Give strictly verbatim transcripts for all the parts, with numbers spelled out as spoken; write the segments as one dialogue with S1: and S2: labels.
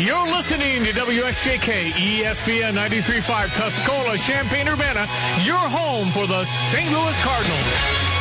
S1: You're listening to W S J K E S P N ninety-three point five Tuscola, Champaign-Urbana, your home for the Saint Louis Cardinals.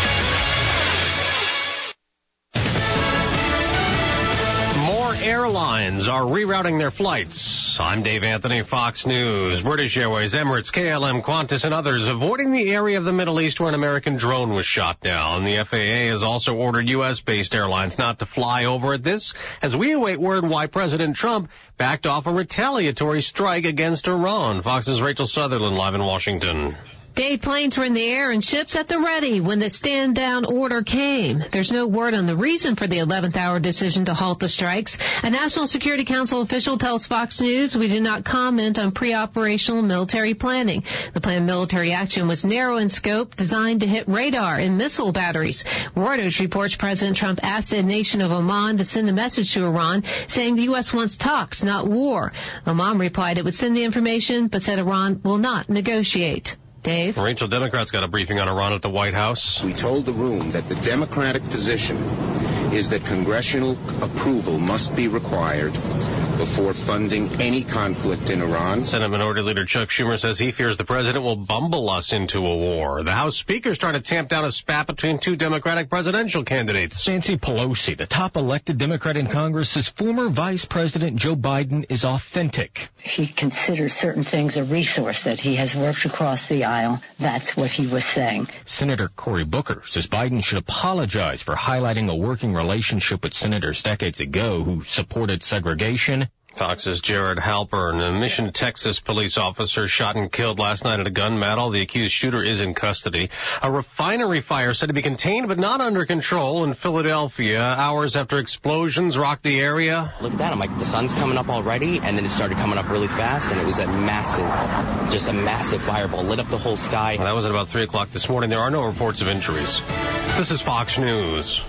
S1: More airlines are rerouting their flights. I'm Dave Anthony, Fox News. British Airways, Emirates, K L M, Qantas, and others avoiding the area of the Middle East where an American drone was shot down. The F A A has also ordered U S-based airlines not to fly over it. This as we await word why President Trump backed off a retaliatory strike against Iran. Fox's Rachel Sutherland live in Washington.
S2: Dave, planes were in the air and ships at the ready when the stand-down order came. There's no word on the reason for the eleventh hour decision to halt the strikes. A National Security Council official tells Fox News we do not comment on pre-operational military planning. The planned military action was narrow in scope, designed to hit radar and missile batteries. Reuters reports President Trump asked the nation of Oman to send a message to Iran, saying the U S wants talks, not war. Oman replied it would send the information, but said Iran will not negotiate. Dave?
S1: Rachel, Democrats got a briefing on Iran at the White House.
S3: We told the room that the Democratic position is that congressional approval must be required before funding any conflict in Iran.
S1: Senate Minority Leader Chuck Schumer says he fears the president will bumble us into a war. The House Speaker is trying to tamp down a spat between two Democratic presidential candidates.
S4: Nancy Pelosi, the top elected Democrat in Congress, says former Vice President Joe Biden is authentic.
S5: He considers certain things a resource that he has worked across the aisle. That's what he was saying.
S4: Senator Cory Booker says Biden should apologize for highlighting a working relationship with senators decades ago who supported segregation.
S1: Fox's Jared Halpern, a Mission, Texas police officer shot and killed last night at a gun battle. The accused shooter is in custody. A refinery fire said to be contained but not under control in Philadelphia. Hours after explosions rocked the area.
S6: Look at that. I'm like, the sun's coming up already, and then it started coming up really fast, and it was a massive, just a massive fireball. Lit up the whole sky.
S1: Well, that was at about three o'clock this morning. There are no reports of injuries. This is Fox News.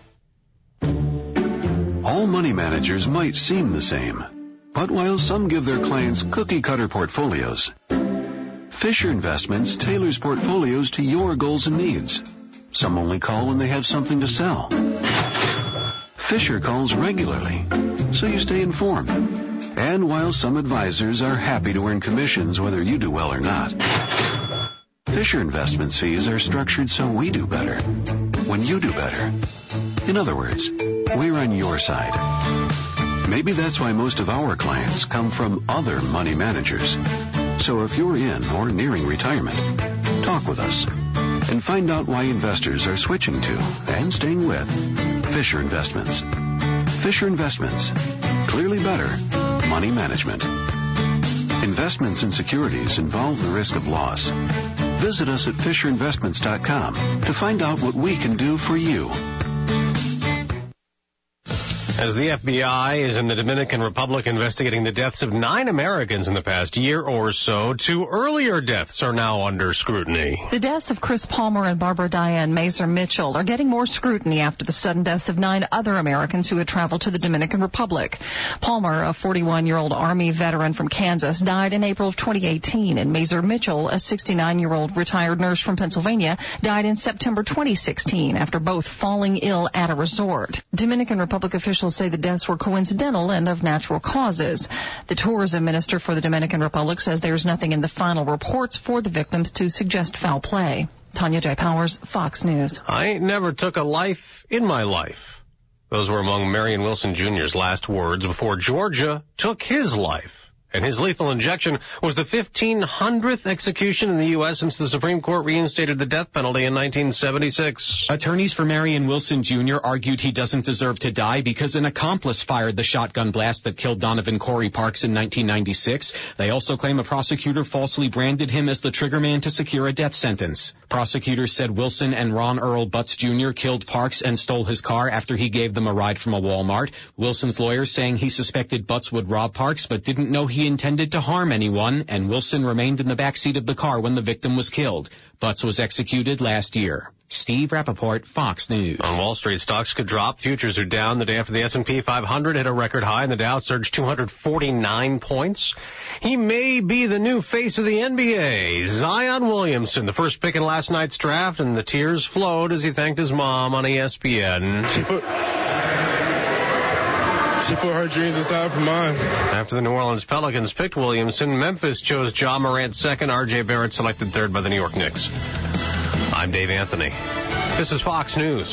S7: All money managers might seem the same, but while some give their clients cookie-cutter portfolios, Fisher Investments tailors portfolios to your goals and needs. Some only call when they have something to sell. Fisher calls regularly, so you stay informed. And while some advisors are happy to earn commissions whether you do well or not, Fisher Investments fees are structured so we do better when you do better. In other words, we're on your side. Maybe that's why most of our clients come from other money managers. So if you're in or nearing retirement, talk with us and find out why investors are switching to and staying with Fisher Investments. Fisher Investments. Clearly better money management. Investments in securities involve the risk of loss. Visit us at fisher investments dot com to find out what we can do for you.
S1: As the F B I is in the Dominican Republic investigating the deaths of nine Americans in the past year or so, two earlier deaths are now under scrutiny.
S8: The deaths of Chris Palmer and Barbara Diane Mazur Mitchell are getting more scrutiny after the sudden deaths of nine other Americans who had traveled to the Dominican Republic. Palmer, a forty-one-year-old Army veteran from Kansas, died in April of twenty eighteen, and Mazur Mitchell, a sixty-nine-year-old retired nurse from Pennsylvania, died in September twenty sixteen after both falling ill at a resort. Dominican Republic officials say the deaths were coincidental and of natural causes. The tourism minister for the Dominican Republic says there's nothing in the final reports for the victims to suggest foul play. Tanya J. Powers, Fox News.
S1: I never took a life in my life. Those were among Marion Wilson Junior's last words before Georgia took his life. And his lethal injection was the fifteen hundredth execution in the U S since the Supreme Court reinstated the death penalty in nineteen seventy-six.
S9: Attorneys for Marion Wilson Junior argued he doesn't deserve to die because an accomplice fired the shotgun blast that killed Donovan Corey Parks in nineteen ninety-six. They also claim a prosecutor falsely branded him as the triggerman to secure a death sentence. Prosecutors said Wilson and Ron Earl Butts Junior killed Parks and stole his car after he gave them a ride from a Walmart. Wilson's lawyers saying he suspected Butts would rob Parks but didn't know he He intended to harm anyone, and Wilson remained in the backseat of the car when the victim was killed. Butts was executed last year. Steve Rappaport, Fox News.
S1: On Wall Street, stocks could drop. Futures are down the day after the S and P five hundred hit a record high, and the Dow surged two hundred forty-nine points. He may be the new face of the N B A. Zion Williamson, the first pick in last night's draft, and the tears flowed as he thanked his mom on E S P N.
S10: She put... She put her dreams aside for mine.
S1: After the New Orleans Pelicans picked Williamson, Memphis chose Ja Morant second. R J Barrett selected third by the New York Knicks. I'm Dave Anthony. This is Fox News.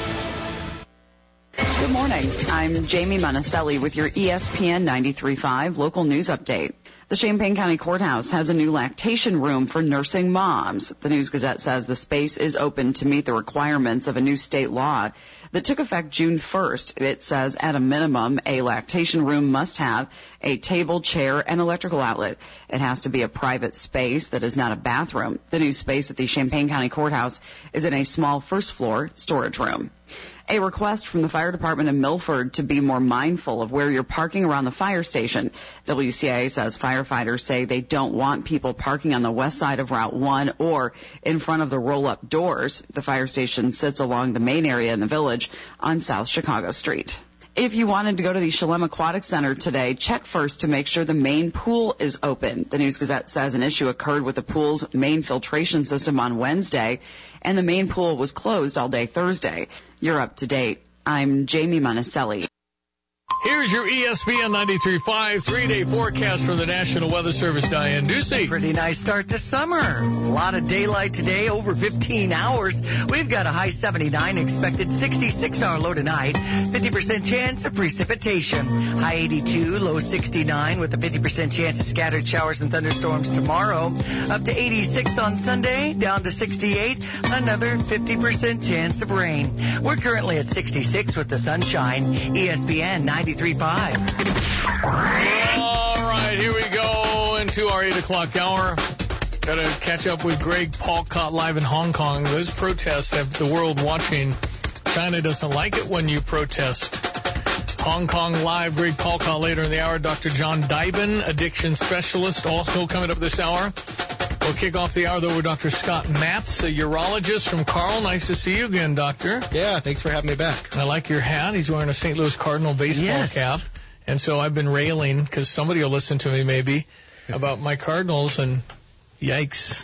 S11: Good morning. I'm Jamie Monticelli with your E S P N ninety-three point five local news update. The Champaign County Courthouse has a new lactation room for nursing moms. The News Gazette says the space is open to meet the requirements of a new state law that took effect June first. It says at a minimum, a lactation room must have a table, chair, and electrical outlet. It has to be a private space that is not a bathroom. The new space at the Champaign County Courthouse is in a small first floor storage room. A request from the fire department in Milford to be more mindful of where you're parking around the fire station. W C I A says firefighters say they don't want people parking on the west side of Route one or in front of the roll-up doors. The fire station sits along the main area in the village on South Chicago Street. If you wanted to go to the Shalem Aquatic Center today, check first to make sure the main pool is open. The News Gazette says an issue occurred with the pool's main filtration system on Wednesday, and the main pool was closed all day Thursday. You're up to date. I'm Jamie Monticelli.
S12: Here's your E S P N ninety-three point five three-day forecast for the National Weather Service. Diane Ducey.
S13: Pretty nice start to summer. A lot of daylight today, over fifteen hours. We've got a high seventy-nine expected, sixty-six hour low tonight, fifty percent chance of precipitation. High eighty-two, low sixty-nine with a fifty percent chance of scattered showers and thunderstorms tomorrow. Up to eighty-six on Sunday, down to sixty-eight, another fifty percent chance of rain. We're currently at sixty-six with the sunshine. E S P N ninety-three point five.
S12: All right, here we go into our eight o'clock hour. Got to catch up with Greg Paulcott live in Hong Kong. Those protests have the world watching. China doesn't like it when you protest. Hong Kong live, Greg Paulcott later in the hour. Doctor John Dybin, addiction specialist, also coming up this hour. We'll kick off the hour, though, with Doctor Scott Matz, a urologist from Carl. Nice to see you again, Doctor.
S14: Yeah, thanks for having me back.
S12: I like your hat. He's wearing a Saint Louis Cardinal baseball
S13: yes.
S12: cap. And so I've been railing, because somebody will listen to me maybe, about my Cardinals, and yikes.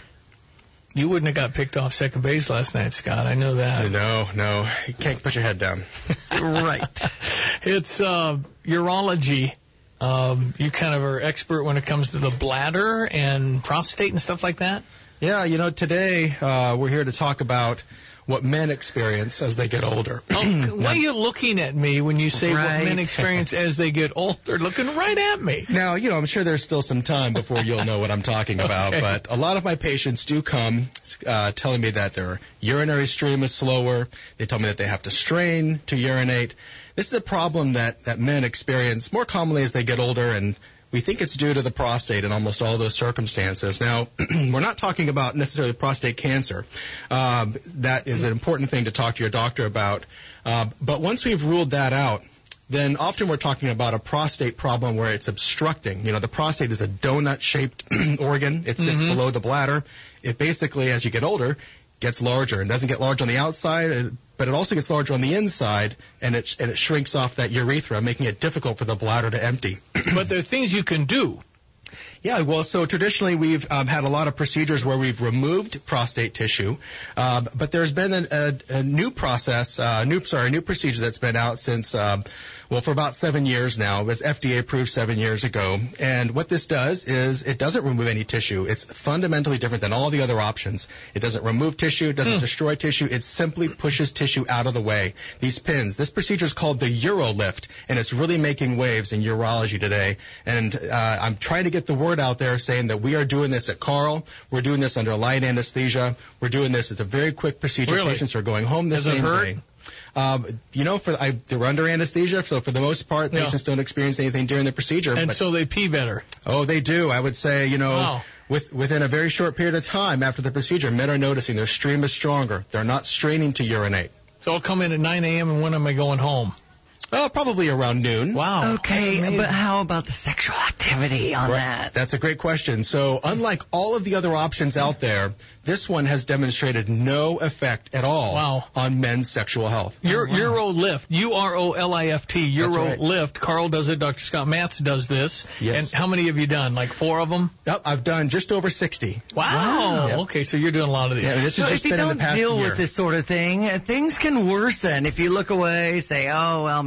S12: You wouldn't have got picked off second base last night, Scott. I know that.
S14: No, no. You can't put your head down.
S12: Right. It's uh, urology. Um, you kind of are expert when it comes to the bladder and prostate and stuff like that?
S14: Yeah, you know, today uh, we're here to talk about what men experience as they get older.
S12: Oh, why are you looking at me when you say right. what men experience as they get older? Looking right at me.
S14: Now, you know, I'm sure there's still some time before you'll know what I'm talking about, okay. But a lot of my patients do come uh, telling me that their urinary stream is slower. They tell me that they have to strain to urinate. This is a problem that, that men experience more commonly as they get older, and we think it's due to the prostate in almost all those circumstances. Now, we're not talking about necessarily prostate cancer. Um, that is an important thing to talk to your doctor about. Uh, but once we've ruled that out, then often we're talking about a prostate problem where it's obstructing. You know, the prostate is a donut-shaped organ. It sits mm-hmm. below the bladder. It basically, as you get older, gets larger. It doesn't get large on the outside, but it also gets larger on the inside, and it and it shrinks off that urethra, making it difficult for the bladder to empty.
S12: But there are things you can do.
S14: Yeah, well, so traditionally we've um, had a lot of procedures where we've removed prostate tissue, um, but there's been a, a, a new process, uh, new sorry, a new procedure that's been out since, um, well, for about seven years now. It was F D A approved seven years ago, and what this does is it doesn't remove any tissue. It's fundamentally different than all the other options. It doesn't remove tissue, it doesn't mm. destroy tissue. It simply pushes tissue out of the way. These pins, this procedure is called the UroLift, and it's really making waves in urology today. And uh, I'm trying to get the word out there saying that we are doing this at Carl. We're doing this under light anesthesia. We're doing this. It's a very quick procedure.
S12: Really?
S14: Patients are going home the
S12: Does
S14: same
S12: it hurt?
S14: day. Um, you know, for I, they're under anesthesia, so for the most part,
S12: yeah.
S14: patients don't experience anything during the procedure.
S12: And
S14: but,
S12: so they pee better.
S14: Oh, they do. I would say, you know,
S12: wow.
S14: with, within a very short period of time after the procedure, men are noticing their stream is stronger. They're not straining to urinate.
S12: So I'll come in at nine a.m. and when am I going home?
S14: Oh, probably around noon.
S12: Wow.
S13: Okay, but how about the sexual activity on
S14: right.
S13: that?
S14: That's a great question. So unlike all of the other options out there, this one has demonstrated no effect at all
S12: wow.
S14: on men's sexual health.
S12: Ur-
S14: oh, wow.
S12: UroLift, U R O L I F T, UroLift. Right. Carl does it. Doctor Scott Matz does this.
S14: Yes.
S12: And how many have you done? Like four of them?
S14: Yep, I've done just over sixty.
S12: Wow. wow. Yep. Okay, so you're doing a lot of these.
S14: Yeah, this
S13: so
S14: has just
S13: if you
S14: been
S13: don't
S14: in the past
S13: deal
S14: year.
S13: with this sort of thing, things can worsen. If you look away, say, oh, well, maybe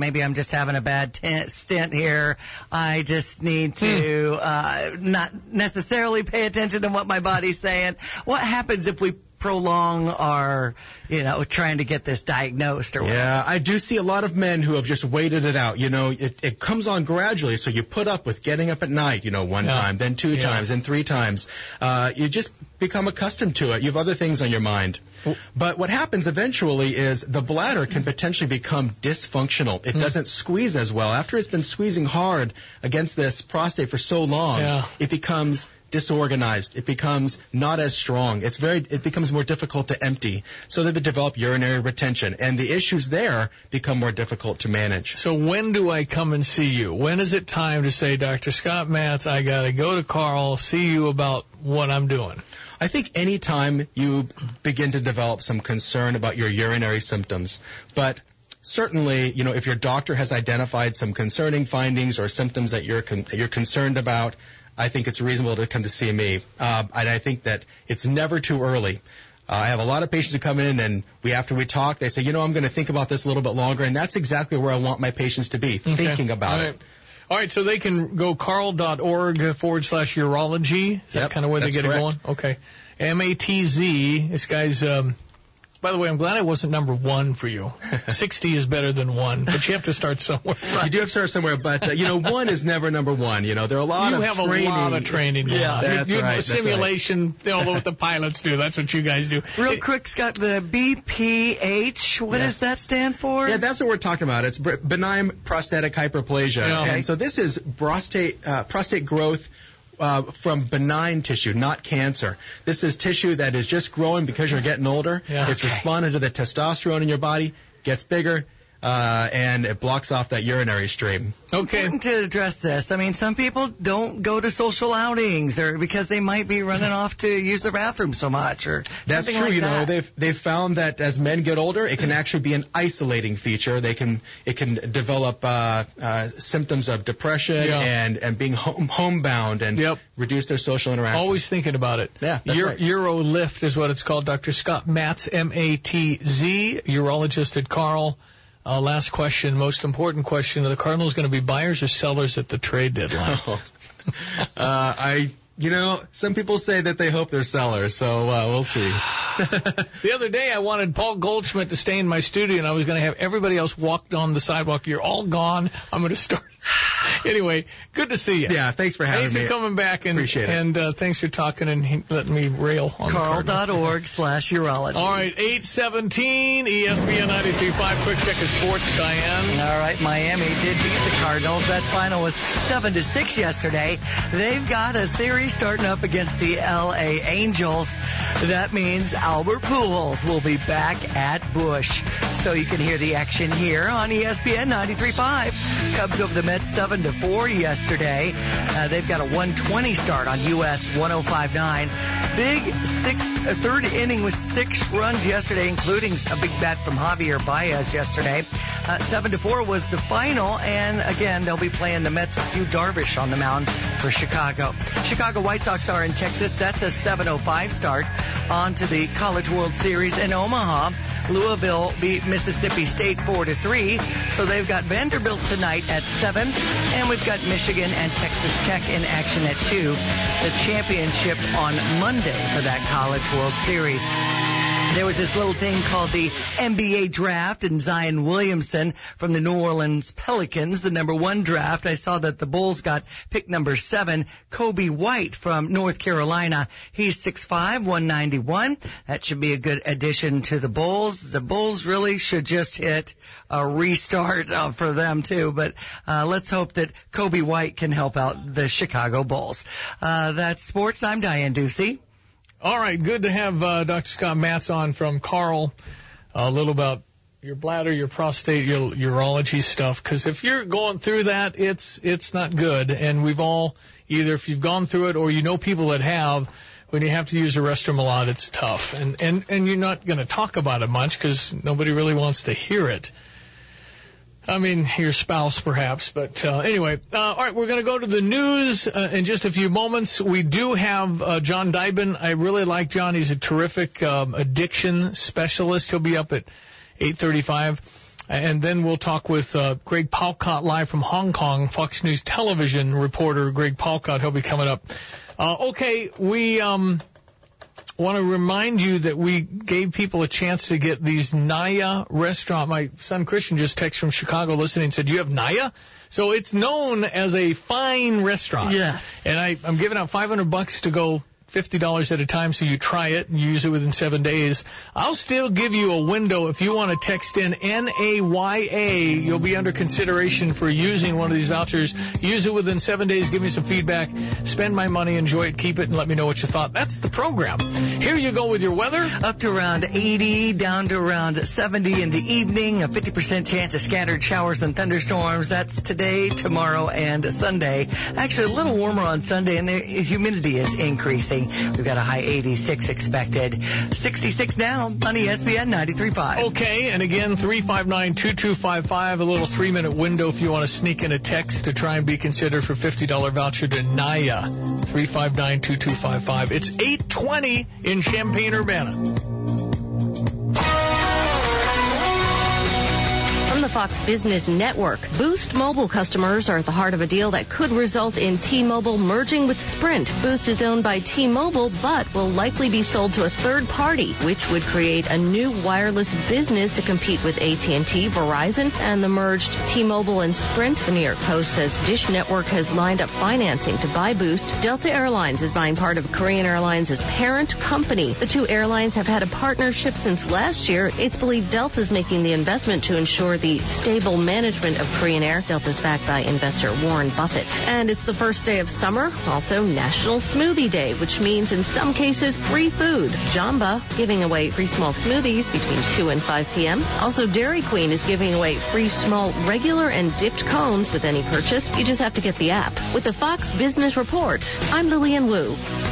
S13: maybe I'm just having a bad t- stint here. I just need to uh, not necessarily pay attention to what my body's saying. What happens if we prolong our, you know, trying to get this diagnosed or whatever?
S14: Yeah, I do see a lot of men who have just waited it out. You know, it, it comes on gradually, so you put up with getting up at night, you know, one
S12: Yeah.
S14: time, then two
S12: Yeah.
S14: times, then three times. Uh, you just become accustomed to it. You have other things on your mind. But what happens eventually is the bladder can potentially become dysfunctional. It
S12: Mm.
S14: doesn't squeeze as well. After it's been squeezing hard against this prostate for so long,
S12: Yeah.
S14: it becomes disorganized. It becomes not as strong. It's very. It becomes more difficult to empty. So they develop urinary retention, and the issues there become more difficult to manage.
S12: So when do I come and see you? When is it time to say, Doctor Scott Matz, I got to go to Carl, see you about what I'm doing?
S14: I think any time you begin to develop some concern about your urinary symptoms, but certainly, you know, if your doctor has identified some concerning findings or symptoms that you're con- that you're concerned about, I think it's reasonable to come to see me. Uh, and I think that it's never too early. Uh, I have a lot of patients who come in and we, after we talk, they say, you know, I'm going to think about this a little bit longer, and that's exactly where I want my patients to be,
S12: Okay.
S14: thinking about
S12: All right.
S14: it.
S12: All right, so they can go carl.org forward slash urology. Is that
S14: Yep,
S12: kind of where they
S14: that's
S12: get
S14: correct.
S12: it going? Okay. M A T Z, this guy's, um, by the way, I'm glad I wasn't number one for you. sixty is better than one, but you have to start somewhere.
S14: You do have to start somewhere, but, uh, you know, one is never number one. You know, there are a lot
S12: You
S14: of
S12: have
S14: training.
S12: a lot of training. going
S14: Yeah,
S12: on.
S14: that's
S12: you, you,
S14: right. That's right.
S12: Simulation, you know, what the pilots do. That's what you guys do.
S13: Real quick, Scott, the B P H, what
S14: Yeah.
S13: does that stand for?
S14: Yeah, that's what we're talking about. It's br- benign prostatic hyperplasia.
S12: Yeah.
S14: And so this is prostate uh, prostate growth uh, from benign tissue, not cancer. This is tissue that is just growing because you're getting older.
S12: Yeah.
S14: It's
S12: Okay.
S14: responding to the testosterone in your body, gets bigger, uh, and it blocks off that urinary stream.
S12: Okay.
S13: Important to address this. I mean, some people don't go to social outings or because they might be running off to use the bathroom so much or
S14: That's
S13: something
S14: true.
S13: like
S14: you know,
S13: that.
S14: they've they've found that as men get older, it can actually be an isolating feature. They can it can develop uh, uh, symptoms of depression
S12: Yeah.
S14: and and being home homebound and
S12: Yep.
S14: reduce their social interaction.
S12: Always thinking about it.
S14: Yeah, that's
S12: Ur-
S14: right.
S12: Urolift is what it's called. Doctor Scott Matz, M A T Z, urologist at Carl. Uh, last question, most important question. Are the Cardinals going to be buyers or sellers at the trade deadline?
S14: uh, I, you know, some people say that they hope they're sellers, so uh, we'll see.
S12: The other day, I wanted Paul Goldschmidt to stay in my studio, and I was going to have everybody else walk on the sidewalk. You're all gone. I'm going to start. Anyway, good to see you.
S14: Yeah, thanks for having
S12: thanks
S14: me.
S12: for coming back, and
S14: Appreciate it.
S12: and uh, thanks for talking and he- letting me rail on the Cardinals.
S13: Carl.org slash urology.
S12: All right, eight seventeen, E S P N ninety-three point five. Quick check of sports, Diane.
S13: All right, Miami did beat the Cardinals. That final was seven to six yesterday. They've got a series starting up against the L A Angels. That means Albert Pujols will be back at Busch. So you can hear the action here on E S P N ninety-three point five. Cubs over the Mets seven to four yesterday. Uh, they've got a one twenty start on U S one oh five point nine. Big six, uh, third inning with six runs yesterday, including a big bat from Javier Baez yesterday. Uh, seven to four was the final, and again, they'll be playing the Mets with Yu Darvish on the mound for Chicago. Chicago White Sox are in Texas. That's a seven oh five start. On to the College World Series in Omaha. Louisville beat Mississippi State four to three. So they've got Vanderbilt tonight at seven, and we've got Michigan and Texas Tech in action at two. The championship on Monday for that College World Series. There was this little thing called the N B A draft, and Zion Williamson from the New Orleans Pelicans, the number one draft. I saw that the Bulls got pick number seven, Kobe White from North Carolina. He's six five, one ninety-one. That should be a good addition to the Bulls. The Bulls really should just hit a restart uh, for them too, but uh, let's hope that Kobe White can help out the Chicago Bulls. Uh, that's sports. I'm Diane Ducey.
S12: All right, good to have uh, Doctor Scott Matz on from Carl. A little about your bladder, your prostate, your urology stuff. Because if you're going through that, it's it's not good. And we've all, either if you've gone through it or you know people that have, when you have to use the restroom a lot, it's tough. And, and, and you're not going to talk about it much because nobody really wants to hear it. I mean, your spouse, perhaps. But uh, anyway, uh, all right, we're going to go to the news uh, in just a few moments. We do have uh, John Dybin. I really like John. He's a terrific um, addiction specialist. He'll be up at eight thirty-five. And then we'll talk with uh, Greg Palcott live from Hong Kong, Fox News television reporter Greg Palcott. He'll be coming up. Uh, okay, we um, want to remind you that we gave people a chance to get these Naya restaurant. My son Christian just texted from Chicago listening and said, you have Naya? So it's known as a fine restaurant.
S13: Yeah.
S12: And I, I'm giving out five hundred bucks to go fifty dollars at a time, so you try it and you use it within seven days. I'll still give you a window if you want to text in N A Y A. You'll be under consideration for using one of these vouchers. Use it within seven days. Give me some feedback. Spend my money. Enjoy it. Keep it, and let me know what you thought. That's the program. Here you go with your weather.
S13: Up to around eighty, down to around seventy in the evening. A fifty percent chance of scattered showers and thunderstorms. That's today, tomorrow, and Sunday. Actually, a little warmer on Sunday, and the humidity is increasing. We've got a high eighty-six expected. sixty-six now on E S P N ninety-three point five.
S12: Okay, and again, three five nine, two two five five, a little three-minute window if you want to sneak in a text to try and be considered for fifty dollars voucher to Naya. three five nine, two two five five. It's eight twenty in Champaign-Urbana.
S15: From the Fox Business Network, Boost Mobile customers are at the heart of a deal that could result in T-Mobile merging with Sprint. Boost is owned by T-Mobile, but will likely be sold to a third party, which would create a new wireless business to compete with A T and T, Verizon, and the merged T-Mobile and Sprint. The New York Post says Dish Network has lined up financing to buy Boost. Delta Airlines is buying part of Korean Airlines' parent company. The two airlines have had a partnership since last year. It's believed Delta is making the investment to ensure the stable management of Korean Air. Delta's backed by investor Warren Buffett. And it's the first day of summer, also National Smoothie Day, which means in some cases free food. Jamba giving away free small smoothies between two and five p.m. Also, Dairy Queen is giving away free small regular and dipped cones with any purchase. You just have to get the app. With the Fox Business Report, I'm Lillian Wu.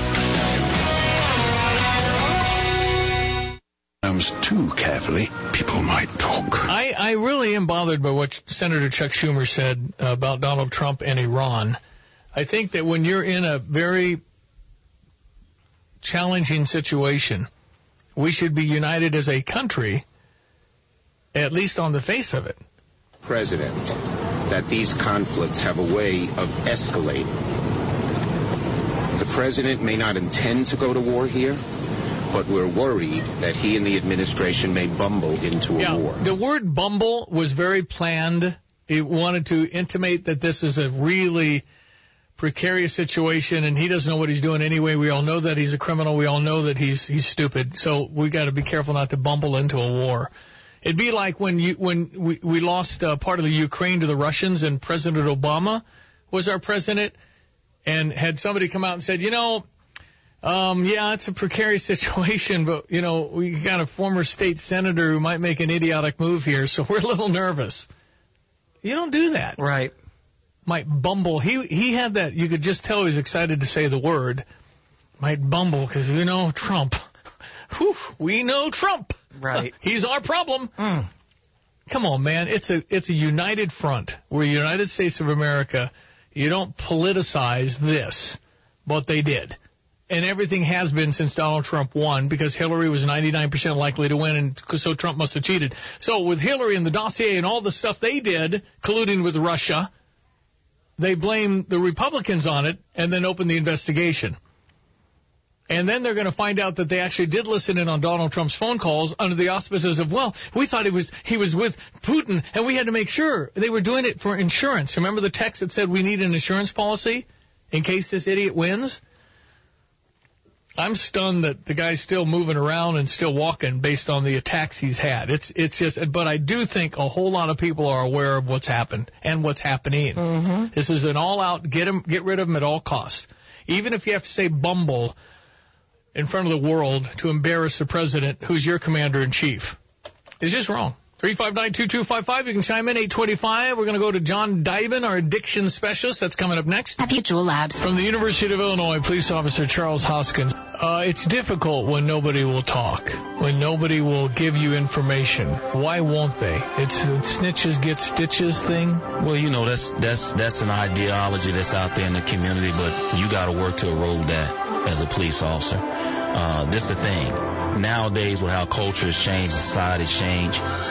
S16: Too carefully, people might talk.
S12: I, I really am bothered by what Senator Chuck Schumer said about Donald Trump and Iran. I think that when you're in a very challenging situation, we should be united as a country, at least on the face of it.
S3: President, that these conflicts have a way of escalating. The president may not intend to go to war here, but we're worried that he and the administration may bumble into a
S12: yeah,
S3: war.
S12: The word bumble was very planned. It wanted to intimate that this is a really precarious situation, and he doesn't know what he's doing anyway. We all know that he's a criminal. We all know that he's he's stupid. So we got to be careful not to bumble into a war. It'd be like when you when we, we lost uh, part of the Ukraine to the Russians, and President Obama was our president, and had somebody come out and said, you know, Um, yeah, it's a precarious situation, but, you know, we got a former state senator who might make an idiotic move here, so we're a little nervous. You don't do that.
S13: Right.
S12: Might bumble. He he had that. You could just tell he was excited to say the word. Might bumble because, you know, Trump. Whew, we know Trump.
S13: Right.
S12: He's our problem.
S13: Mm.
S12: Come on, man. It's a it's a united front. We're the United States of America. You don't politicize this, but they did. And everything has been since Donald Trump won, because Hillary was ninety-nine percent likely to win, and so Trump must have cheated. So with Hillary and the dossier and all the stuff they did, colluding with Russia, they blame the Republicans on it and then open the investigation. And then they're going to find out that they actually did listen in on Donald Trump's phone calls under the auspices of, well, we thought he was he was with Putin, and we had to make sure. They were doing it for insurance. Remember the text that said we need an insurance policy in case this idiot wins? I'm stunned that the guy's still moving around and still walking based on the attacks he's had. It's it's just, but I do think a whole lot of people are aware of what's happened and what's happening.
S13: Mm-hmm.
S12: This is an all-out get him, get rid of him at all costs. Even if you have to say bumble in front of the world to embarrass the president, who's your commander-in-chief, it's just wrong. three five nine, two two five five. You can chime in, eight twenty-five. We're going to go to John Diven, our addiction specialist. That's coming up next.
S15: Mutual Labs.
S12: From the University of Illinois, Police Officer Charles Hoskins. Uh, it's difficult when nobody will talk, when nobody will give you information. Why won't they? It's a snitches get stitches thing.
S17: Well, you know, that's that's that's an ideology that's out there in the community, but you got to work to erode that as a police officer. Uh, this is the thing. Nowadays, with how culture has changed, society's changed,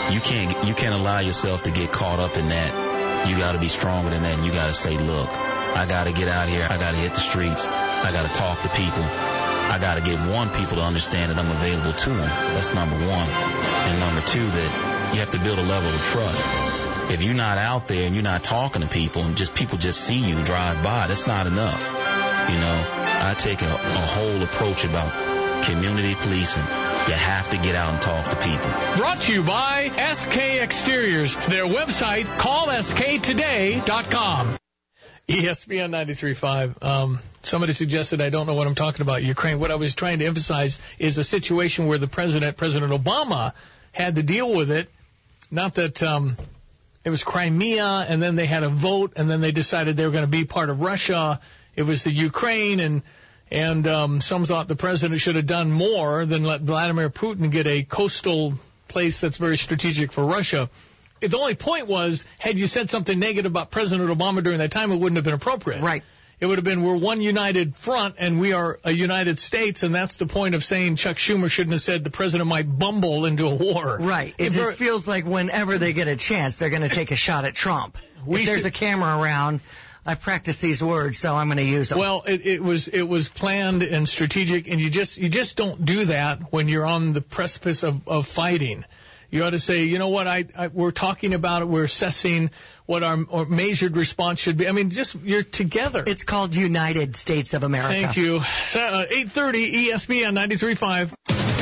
S17: You can't you can't allow yourself to get caught up in that. You got to be stronger than that, and you got to say, look, I got to get out here. I got to hit the streets. I got to talk to people. I got to get, one, people to understand that I'm available to them. That's number one. And number two, that you have to build a level of trust. If you're not out there and you're not talking to people and just people just see you drive by, that's not enough. You know, I take a, a whole approach about community policing. You have to get out and talk to people.
S12: Brought to you by S K Exteriors. Their website, call S K today dot com. E S P N ninety-three point five. Um, somebody suggested I don't know what I'm talking about, Ukraine. What I was trying to emphasize is a situation where the president, President Obama, had to deal with it. Not that um, it was Crimea, and then they had a vote, and then they decided they were going to be part of Russia. It was the Ukraine, and and um, some thought the president should have done more than let Vladimir Putin get a coastal place that's very strategic for Russia. The only point was, had you said something negative about President Obama during that time, it wouldn't have been appropriate.
S13: Right.
S12: It would have been, we're one united front, and we are a United States, and that's the point of saying Chuck Schumer shouldn't have said the president might bumble into a war.
S13: Right. It, it just feels like whenever they get a chance, they're going to take a shot at Trump. We if there's should, a camera around, I've practiced these words, so I'm going to use them.
S12: Well, it, it was it was planned and strategic, and you just you just don't do that when you're on the precipice of, of fighting. You ought to say, you know what, I, I we're talking about it, we're assessing what our, our measured response should be. I mean, just, you're together.
S13: It's called United States of America.
S12: Thank you. Uh, eight thirty E S P N ninety-three point five.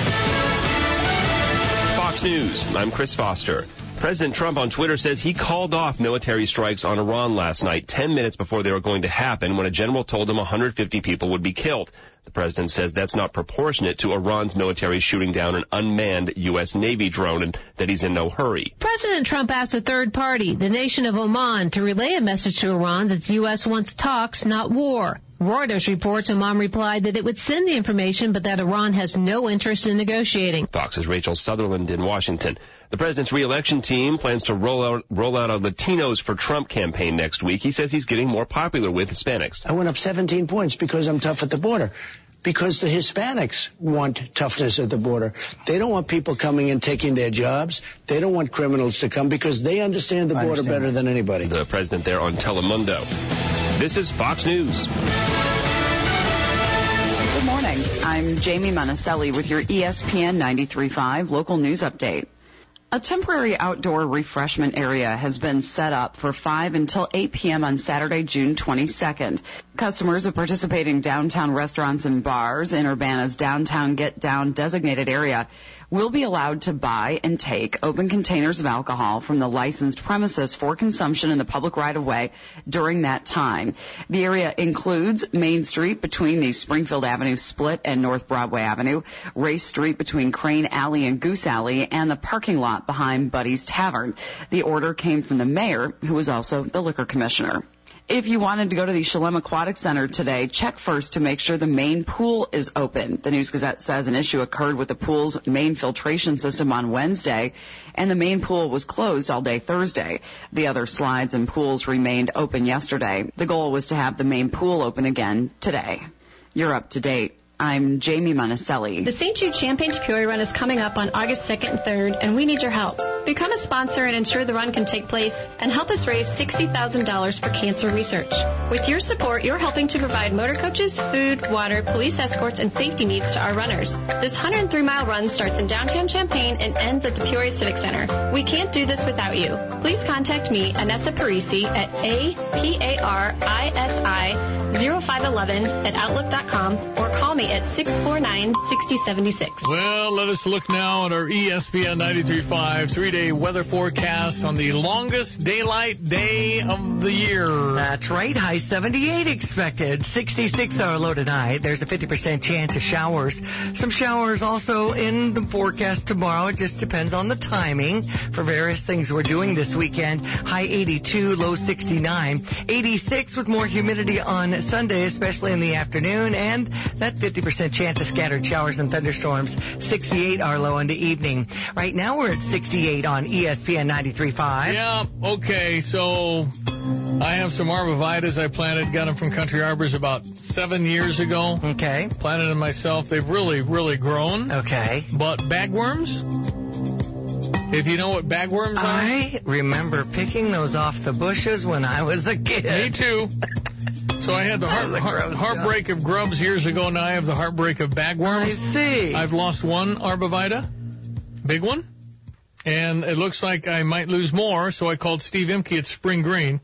S18: Fox News, I'm Chris Foster. President Trump on Twitter says he called off military strikes on Iran last night, ten minutes before they were going to happen, when a general told him one hundred fifty people would be killed. The president says that's not proportionate to Iran's military shooting down an unmanned U S Navy drone, and that he's in no hurry.
S2: President Trump asked a third party, the nation of Oman, to relay a message to Iran that the U S wants talks, not war. Reuters reports Oman replied that it would send the information, but that Iran has no interest in negotiating.
S18: Fox's Rachel Sutherland in Washington. The president's re-election team plans to roll out roll out a Latinos for Trump campaign next week. He says he's getting more popular with Hispanics.
S19: I went up seventeen points because I'm tough at the border. Because the Hispanics want toughness at the border. They don't want people coming and taking their jobs. They don't want criminals to come because they understand the border understand better that. than anybody.
S18: The president there on Telemundo. This is Fox News.
S11: Good morning. I'm Jamie Monticelli with your E S P N ninety-three point five local news update. A temporary outdoor refreshment area has been set up for five until eight p.m. on Saturday, June twenty-second. Customers of participating downtown restaurants and bars in Urbana's downtown Get Down designated area will be allowed to buy and take open containers of alcohol from the licensed premises for consumption in the public right-of-way during that time. The area includes Main Street between the Springfield Avenue split and North Broadway Avenue, Race Street between Crane Alley and Goose Alley, and the parking lot behind Buddy's Tavern. The order came from the mayor, who was also the liquor commissioner. If you wanted to go to the Shalem Aquatic Center today, check first to make sure the main pool is open. The News Gazette says an issue occurred with the pool's main filtration system on Wednesday, and the main pool was closed all day Thursday. The other slides and pools remained open yesterday. The goal was to have the main pool open again today. You're up to date. I'm Jamie Monticelli.
S20: The Saint Jude Champaign to Peoria Run is coming up on August second and third, and we need your help. Become a sponsor and ensure the run can take place, and help us raise sixty thousand dollars for cancer research. With your support, you're helping to provide motor coaches, food, water, police escorts, and safety needs to our runners. This one hundred three mile run starts in downtown Champaign and ends at the Peoria Civic Center. We can't do this without you. Please contact me, Anessa Parisi, at A P A R I S I zero five one one at outlook dot com, or call me at six four nine, six zero seven six.
S12: Well, let us look now at our E S P N ninety-three point five three-day weather forecast on the longest daylight day of the year.
S13: That's right. High seventy-eight expected. sixty-six our low tonight. There's a fifty percent chance of showers. Some showers also in the forecast tomorrow. It just depends on the timing for various things we're doing this weekend. High eighty-two, low sixty-nine. eighty-six with more humidity on Sunday, especially in the afternoon, and that fifty percent chance of scattered showers and thunderstorms. sixty-eight our low in the evening. Right now we're at sixty-eight on E S P N ninety-three point five.
S12: Yeah, okay, so I have some arborvitaes I planted, got them from Country Arbors about seven years ago.
S13: Okay.
S12: Planted them myself. They've really, really grown.
S13: Okay.
S12: But bagworms, If you know what bagworms are.
S13: I remember picking those off the bushes when I was a kid.
S12: Me too. So I had the heart, heart, heartbreak of grubs years ago. Now I have the heartbreak of bagworms.
S13: I see.
S12: I've lost one Arbovita, big one, and it looks like I might lose more. So I called Steve Imke at Spring Green,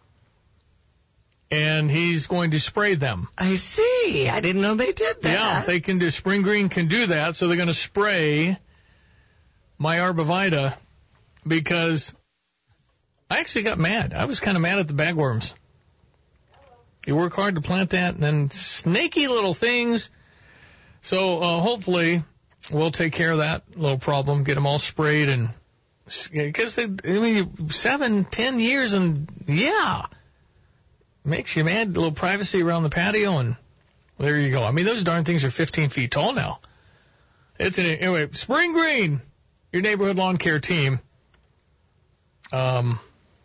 S12: and he's going to spray them.
S13: I see. I didn't know they did that.
S12: Yeah, they can do. Spring Green can do that. So they're going to spray my Arbovita because I actually got mad. I was kind of mad at the bagworms. You work hard to plant that, and then snaky little things. So uh, hopefully we'll take care of that little problem, get them all sprayed, and because they, I mean, seven, ten years, and yeah, makes you mad. A little privacy around the patio, and well, there you go. I mean, those darn things are fifteen feet tall now. It's an, anyway. Spring Green, your neighborhood lawn care team. Um,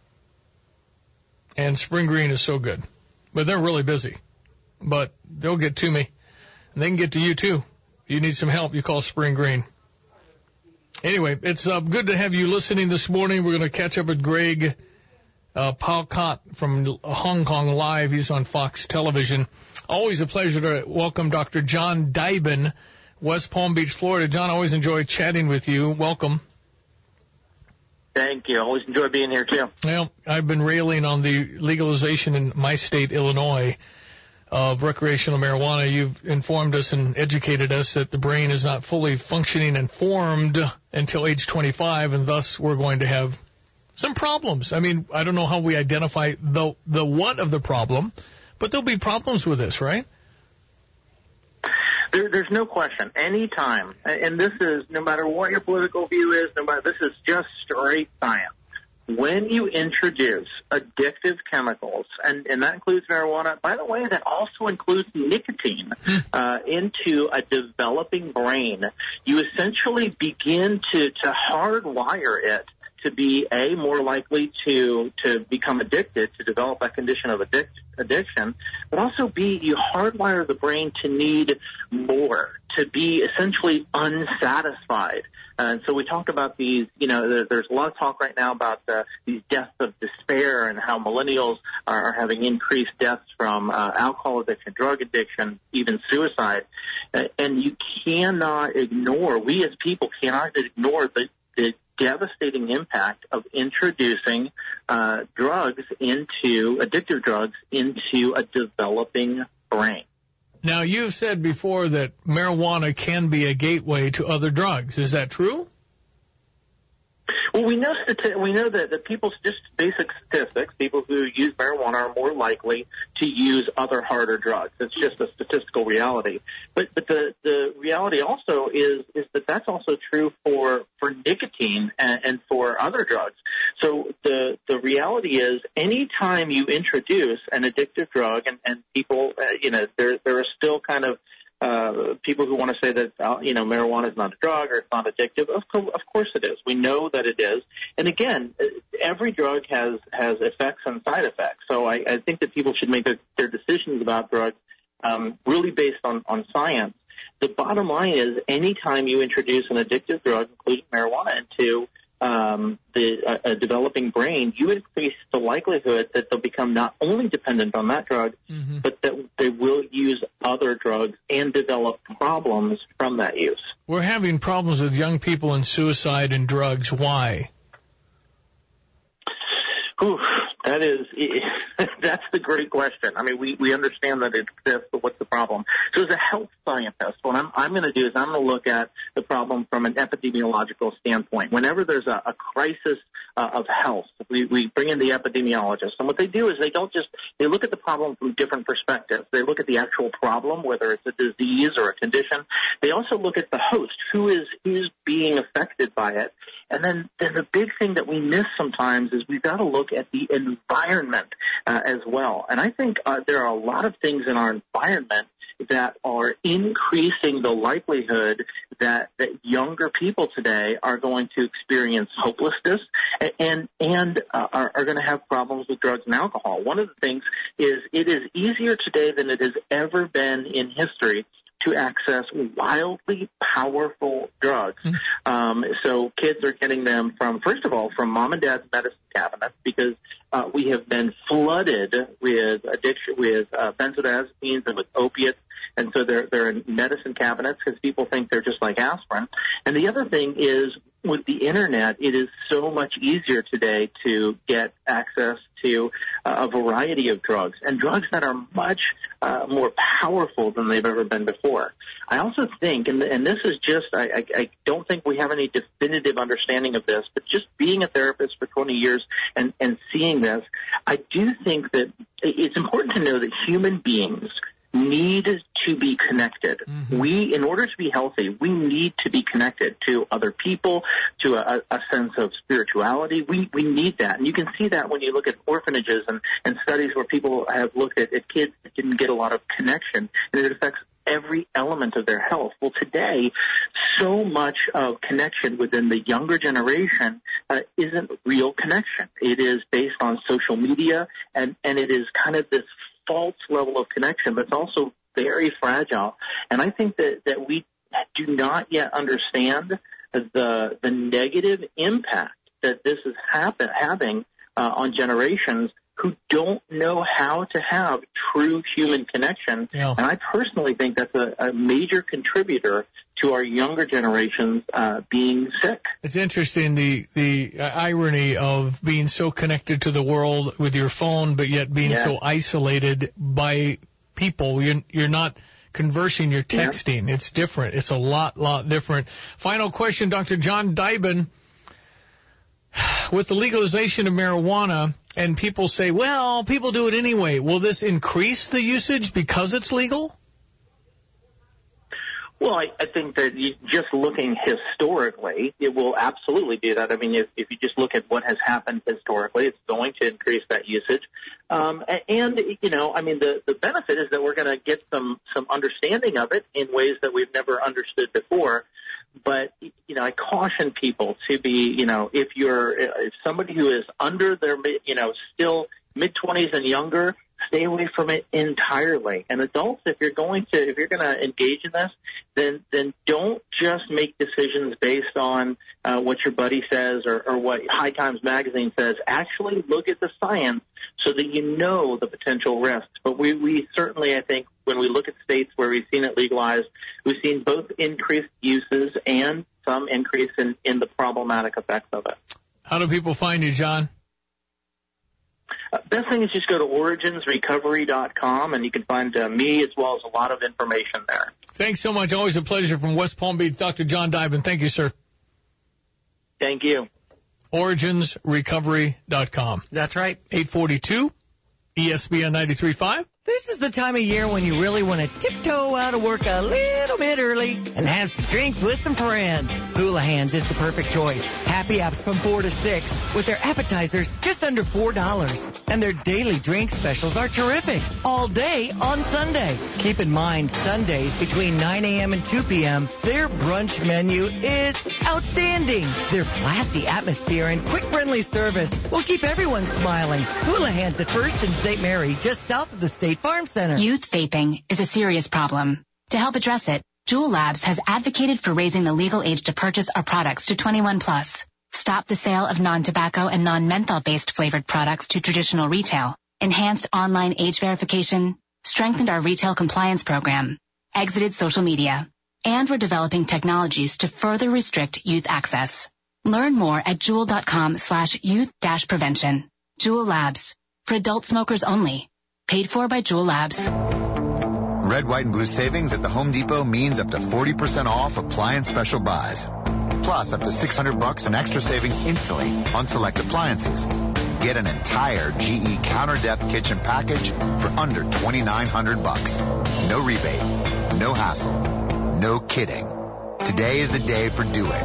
S12: and Spring Green is so good. But they're really busy. But they'll get to me. And they can get to you, too. If you need some help, you call Spring Green. Anyway, it's uh, good to have you listening this morning. We're going to catch up with Greg uh, Palkot from Hong Kong Live. He's on Fox Television. Always a pleasure to welcome Doctor John Dibin, West Palm Beach, Florida. John, I always enjoy chatting with you. Welcome.
S21: Thank you. I always enjoy being here, too.
S12: Well, I've been railing on the legalization in my state, Illinois, of recreational marijuana. You've informed us and educated us that the brain is not fully functioning and formed until age twenty-five, and thus we're going to have some problems. I mean, I don't know how we identify the the what of the problem, but there'll be problems with this, right?
S21: There, there's no question. Anytime, and this is no matter what your political view is, no matter, this is just straight science. When you introduce addictive chemicals, and, and that includes marijuana, by the way, that also includes nicotine, uh, into a developing brain, you essentially begin to, to hardwire it to be, A, more likely to, to become addicted, to develop a condition of addic- addiction, but also, B, you hardwire the brain to need more, to be essentially unsatisfied. And so we talk about these, you know, there's a lot of talk right now about uh, these deaths of despair and how millennials are having increased deaths from uh, alcohol addiction, drug addiction, even suicide. Uh, and you cannot ignore, we as people cannot ignore the, the devastating impact of introducing uh, drugs into, addictive drugs into a developing brain.
S12: Now, you've said before that marijuana can be a gateway to other drugs. Is that true?
S21: Well, we know stati- we know that, that people, just basic statistics, people who use marijuana are more likely to use other harder drugs. It's just a statistical reality. But but the, the reality also is is that that's also true for, for nicotine and, and for other drugs. So the the reality is any time you introduce an addictive drug, and, and people, uh, you know, there there are still kind of Uh, people who want to say that, uh, you know, marijuana is not a drug or it's not addictive. Of, co- of course it is. We know that it is. And again, every drug has, has effects and side effects. So I, I think that people should make their, their decisions about drugs um, really based on, on science. The bottom line is anytime you introduce an addictive drug, including marijuana, into um, the uh, a developing brain, you increase the likelihood that they'll become not only dependent on that drug, mm-hmm. but that they will use other drugs and develop problems from that use.
S12: We're having problems with young people and suicide and drugs. Why?
S21: Ooh, that is, that's the great question. I mean, we, we understand that it exists, but what's the problem? So as a health scientist, what I'm, I'm going to do is I'm going to look at the problem from an epidemiological standpoint. Whenever there's a, a crisis uh, of health, we, we bring in the epidemiologists. And what they do is they don't just, they look at the problem from different perspectives. They look at the actual problem, whether it's a disease or a condition. They also look at the host, who is, who's being affected by it. And then, then the big thing that we miss sometimes is we've got to look at the environment uh, as well. And I think uh, there are a lot of things in our environment that are increasing the likelihood that, that younger people today are going to experience hopelessness and and uh, are, are going to have problems with drugs and alcohol. One of the things is it is easier today than it has ever been in history to access wildly powerful drugs. Um, so kids are getting them from, first of all, from mom and dad's medicine cabinets, because uh, we have been flooded with addiction, with uh, benzodiazepines and with opiates. And so they're, they're in medicine cabinets because people think they're just like aspirin. And the other thing is, with the Internet, it is so much easier today to get access to uh, a variety of drugs, and drugs that are much uh, more powerful than they've ever been before. I also think, and, and this is just, I, I, I don't think we have any definitive understanding of this, but just being a therapist for twenty years and, and seeing this, I do think that it's important to know that human beings need to be connected. Mm-hmm. We, in order to be healthy, we need to be connected to other people, to a, a sense of spirituality. We we need that. And you can see that when you look at orphanages and, and studies where people have looked at, at kids that didn't get a lot of connection, and it affects every element of their health. Well, today, so much of connection within the younger generation uh, isn't real connection. It is based on social media, and, and it is kind of this false level of connection, but it's also very fragile. And I think that, that we do not yet understand the the negative impact that this is happen, having uh, on generations who don't know how to have true human connection. Yeah. And I personally think that's a, a major contributor to our younger generations uh, being sick.
S12: It's interesting, the the irony of being so connected to the world with your phone, but yet being yeah. so isolated by people. You're, you're not conversing, you're texting. Yeah. It's different. It's a lot, lot different. Final question, Doctor John Dibon. With the legalization of marijuana, and people say, well, people do it anyway, will this increase the usage because it's legal?
S21: Well, I, I think that you, just looking historically, it will absolutely do that. I mean, if, if you just look at what has happened historically, it's going to increase that usage. Um, and, you know, I mean, the, the benefit is that we're going to get some, some understanding of it in ways that we've never understood before. But, you know, I caution people to be, you know, if you're if somebody who is under their, you know, still mid-twenties and younger, stay away from it entirely. And adults, if you're going to, if you're going to engage in this, then then don't just make decisions based on uh, what your buddy says or, or what High Times Magazine says. Actually look at the science so that you know the potential risks. But we, we certainly, I think, when we look at states where we've seen it legalized, we've seen both increased uses and some increase in, in the problematic effects of it.
S12: How do people find you, John?
S21: Uh, best thing is just go to origins recovery dot com, and you can find uh, me as well as a lot of information there.
S12: Thanks so much. Always a pleasure from West Palm Beach, Doctor John Dibon. Thank you, sir.
S21: Thank you.
S12: origins recovery dot com.
S13: That's right.
S12: eight forty-two E S P N ninety-three point five.
S13: This is the time of year when you really want to tiptoe out of work a little bit early and have some drinks with some friends. Houlihan's is the perfect choice. Happy apps from four to six with their appetizers just under four dollars. And their daily drink specials are terrific. All day on Sunday. Keep in mind, Sundays between nine a.m. and two p.m., their brunch menu is outstanding. Their classy atmosphere and quick, friendly service will keep everyone smiling. Houlihan's at First and Saint Mary, just south of the State Farm Center.
S5: Youth vaping is a serious problem. To help address it, Juul Labs has advocated for raising the legal age to purchase our products to twenty-one plus. Stop the sale of non-tobacco and non-menthol-based flavored products to traditional retail. Enhanced online age verification. Strengthened our retail compliance program. Exited social media. And we're developing technologies to further restrict youth access. Learn more at juul.com slash youth dash prevention. Juul Labs. For adult smokers only. Paid for by Juul Labs.
S22: Red, white, and blue savings at the Home Depot means up to forty percent off appliance special buys. Plus, up to six hundred bucks in extra savings instantly on select appliances. Get an entire G E counter depth kitchen package for under twenty-nine hundred bucks. No rebate, no hassle, no kidding. Today is the day for Do It.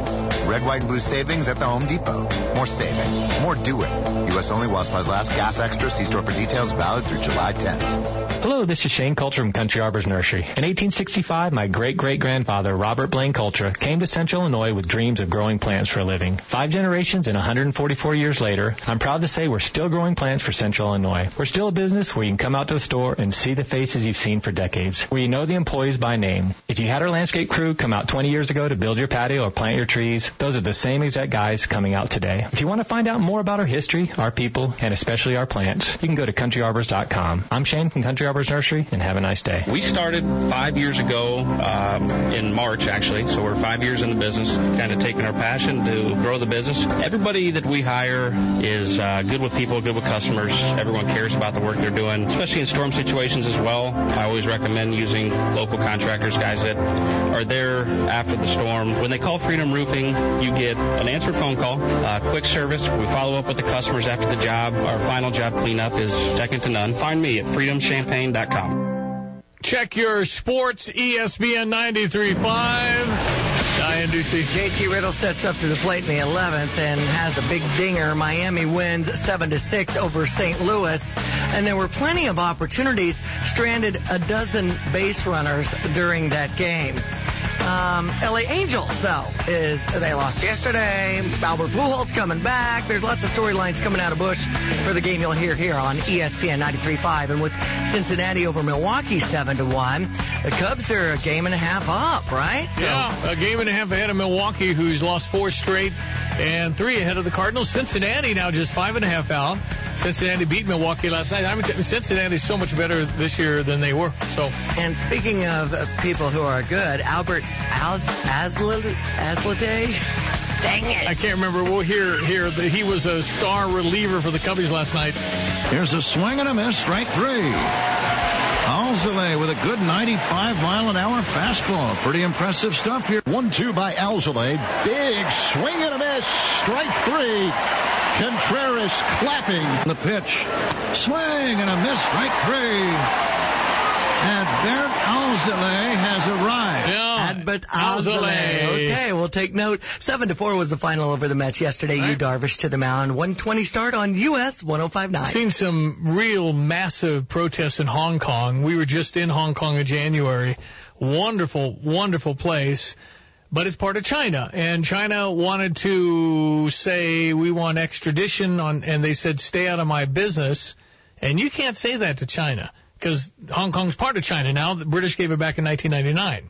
S22: Red, white, and blue savings at the Home Depot. More saving. More doing. U S only while supplies last. Gas extra. See store for details. Valid through July tenth.
S4: Hello, this is Shane Coulter from Country Arbors Nursery. In eighteen sixty-five, my great-great-grandfather, Robert Blaine Coulter, came to Central Illinois with dreams of growing plants for a living. Five generations and one hundred forty-four years later, I'm proud to say we're still growing plants for Central Illinois. We're still a business where you can come out to the store and see the faces you've seen for decades, where you know the employees by name. If you had our landscape crew come out twenty years ago to build your patio or plant your trees, those are the same exact guys coming out today. If you want to find out more about our history, our people, and especially our plants, you can go to country arbors dot com. I'm Shane from Country Arbors Nursery, and have a nice day.
S6: We started five years ago um, in March, actually, so we're five years in the business, kind of taking our passion to grow the business. Everybody that we hire is uh, good with people, good with customers. Everyone cares about the work they're doing, especially in storm situations as well. I always recommend using local contractors, guys that are there after the storm. When they call Freedom Roofing, you get an answered phone call, uh, quick service. We follow up with the customers after the job. Our final job cleanup is second to none. Find me at freedom champagne dot com.
S12: Check your sports, E S P N ninety-three point five. Diane Ducey.
S13: J T Riddle sets up to the plate in the eleventh and has a big dinger. Miami wins seven to six over Saint Louis. And there were plenty of opportunities. Stranded a dozen base runners during that game. Um, L A Angels, though, is they lost yesterday. Albert Pujols coming back. There's lots of storylines coming out of Busch for the game you'll hear here on E S P N ninety-three point five. And with Cincinnati over Milwaukee seven to one, the Cubs are a game and a half up, right?
S12: So, yeah, a game and a half ahead of Milwaukee, who's lost four straight, and three ahead of the Cardinals. Cincinnati now just five and a half out. Cincinnati beat Milwaukee last night. I mean, Cincinnati's so much better this year than they were. So,
S13: and speaking of people who are good, Albert Alzolay. Dang it!
S12: I can't remember. We'll hear here that he was a star reliever for the Cubbies last night.
S23: Here's a swing and a miss, strike three. Alzolay with a good ninety-five mile an hour fastball. Pretty impressive stuff here. one two by Alzolay. Big swing and a miss, strike three. Contreras clapping the pitch. Swing and a miss, strike three. And Bert Alzolay has arrived.
S12: Yeah,
S13: Adbert Alzolay. Okay, we'll take note. Seven to four was the final over the Mets yesterday. Right. Yu Darvish to the mound. one twenty start on U S one oh five point nine.
S12: Seen some real massive protests in Hong Kong. We were just in Hong Kong in January. Wonderful, wonderful place. But it's part of China, and China wanted to say we want extradition on, and they said stay out of my business. And you can't say that to China, because Hong Kong's part of China now. The British gave it back in nineteen ninety-nine.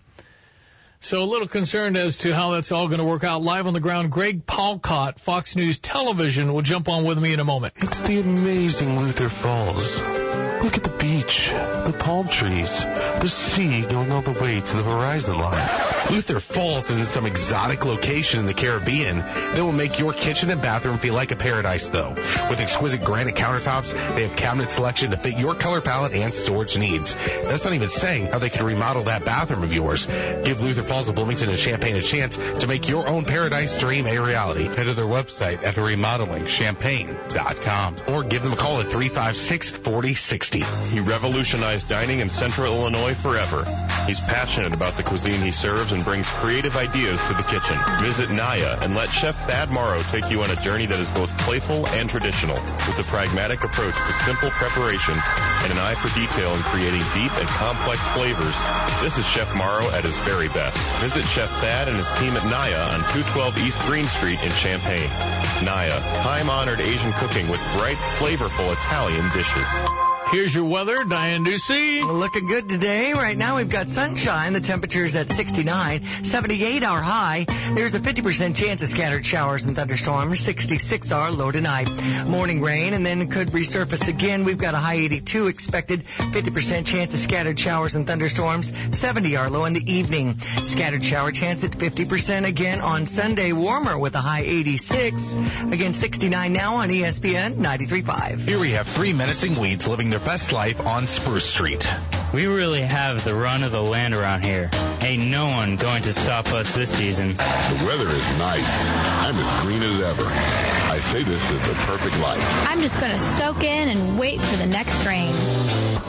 S12: So a little concerned as to how that's all going to work out. Live on the ground, Greg Paulcott, Fox News Television, will jump on with me in a moment.
S24: It's the amazing Luther Falls. Look at the beach, the palm trees, the sea going all the way to the horizon line.
S25: Luther Falls isn't some exotic location in the Caribbean that will make your kitchen and bathroom feel like a paradise, though. With exquisite granite countertops, they have cabinet selection to fit your color palette and storage needs. That's not even saying how they can remodel that bathroom of yours. Give Luther Falls of Bloomington and Champaign a chance to make your own paradise dream a reality. Head to their website at remodeling champaign dot com or give them a call at three five six, four oh six oh.
S26: He revolutionized dining in Central Illinois forever. He's passionate about the cuisine he serves and brings creative ideas to the kitchen. Visit Naya and let Chef Thad Morrow take you on a journey that is both playful and traditional, with a pragmatic approach to simple preparation and an eye for detail in creating deep and complex flavors. This is Chef Morrow at his very best. Visit Chef Thad and his team at Naya on two twelve East Green Street in Champaign. Naya, time-honored Asian cooking with bright, flavorful Italian dishes.
S12: Here's your weather, Diane Ducey.
S13: Looking good today. Right now we've got sunshine. The temperature's at sixty-nine, seventy-eight our high. There's a fifty percent chance of scattered showers and thunderstorms, sixty-six our low tonight. Morning rain, and then it could resurface again. We've got a high eighty-two expected, fifty percent chance of scattered showers and thunderstorms, seventy our low in the evening. Scattered shower chance at fifty percent again on Sunday, warmer with a high eighty-six. Again, sixty-nine now on E S P N ninety-three point five.
S27: Here we have three menacing weeds living their best life on Spruce Street.
S28: We really have the run of the land around here. Ain't no one going to stop us this season.
S16: The weather is nice. I'm as green as ever. I say this is the perfect life.
S29: I'm just going to soak in and wait for the next rain.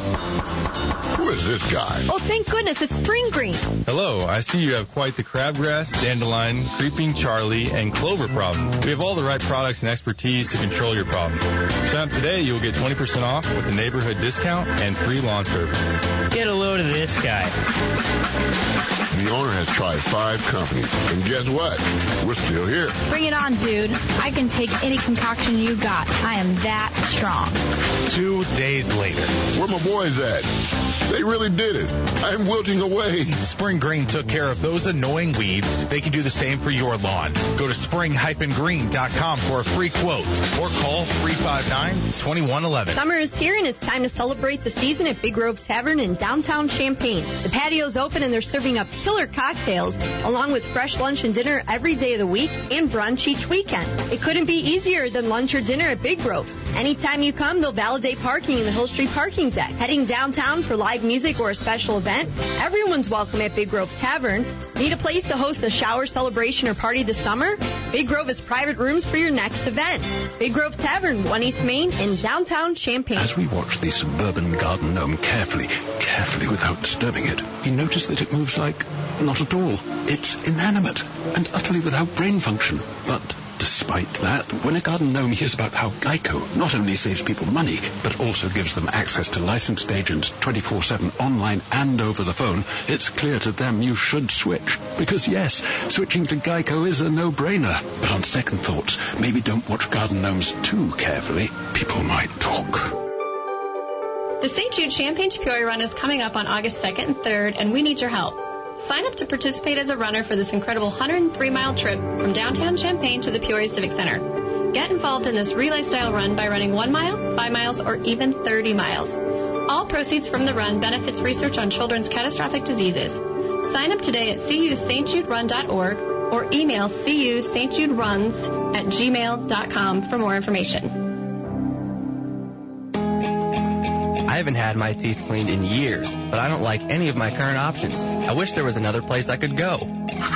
S16: Who is this guy?
S1: Oh, thank goodness, it's Spring Green.
S3: Hello, I see you have quite the crabgrass, dandelion, creeping Charlie, and clover problem. We have all the right products and expertise to control your problem. Sign up today, you'll get twenty percent off with a neighborhood discount and free lawn service.
S28: Get a load of this guy.
S16: The owner has tried five companies, and guess what? We're still here.
S1: Bring it on, dude. I can take any concoction you got. I am that strong.
S25: Two days later.
S16: Where my boys at? They really did it. I'm wilting away.
S7: Spring Green took care of those annoying weeds. They can do the same for your lawn. Go to spring dash green dot com for a free quote or call three five nine, two one one one.
S1: Summer is here and it's time to celebrate the season at Big Grove Tavern in downtown Champaign. The patio's open and they're serving up killer cocktails along with fresh lunch and dinner every day of the week and brunch each weekend. It couldn't be easier than lunch or dinner at Big Grove. Anytime you come, they'll validate parking in the Hill Street parking deck. Heading downtown for live music or a special event? Everyone's welcome at Big Grove Tavern. Need a place to host a shower celebration or party this summer? Big Grove has private rooms for your next event. Big Grove Tavern, one East Main in downtown Champaign.
S16: As we watch the suburban garden gnome carefully, carefully without disturbing it, we notice that it moves like not at all. It's inanimate and utterly without brain function. But despite that, when a garden gnome hears about how Geico not only saves people money, but also gives them access to licensed agents twenty-four seven online and over the phone, it's clear to them you should switch. Because yes, switching to Geico is a no-brainer. But on second thoughts, maybe don't watch garden gnomes too carefully. People might talk.
S20: The Saint Jude Champaign to Peoria Run is coming up on August second and third, and we need your help. Sign up to participate as a runner for this incredible one hundred three mile trip from downtown Champaign to the Peoria Civic Center. Get involved in this relay-style run by running one mile, five miles, or even thirty miles. All proceeds from the run benefits research on children's catastrophic diseases. Sign up today at c u st jude run dot org or email c u st jude runs at gmail dot com for more information.
S8: I haven't had my teeth cleaned in years, but I don't like any of my current options. I wish there was another place I could go.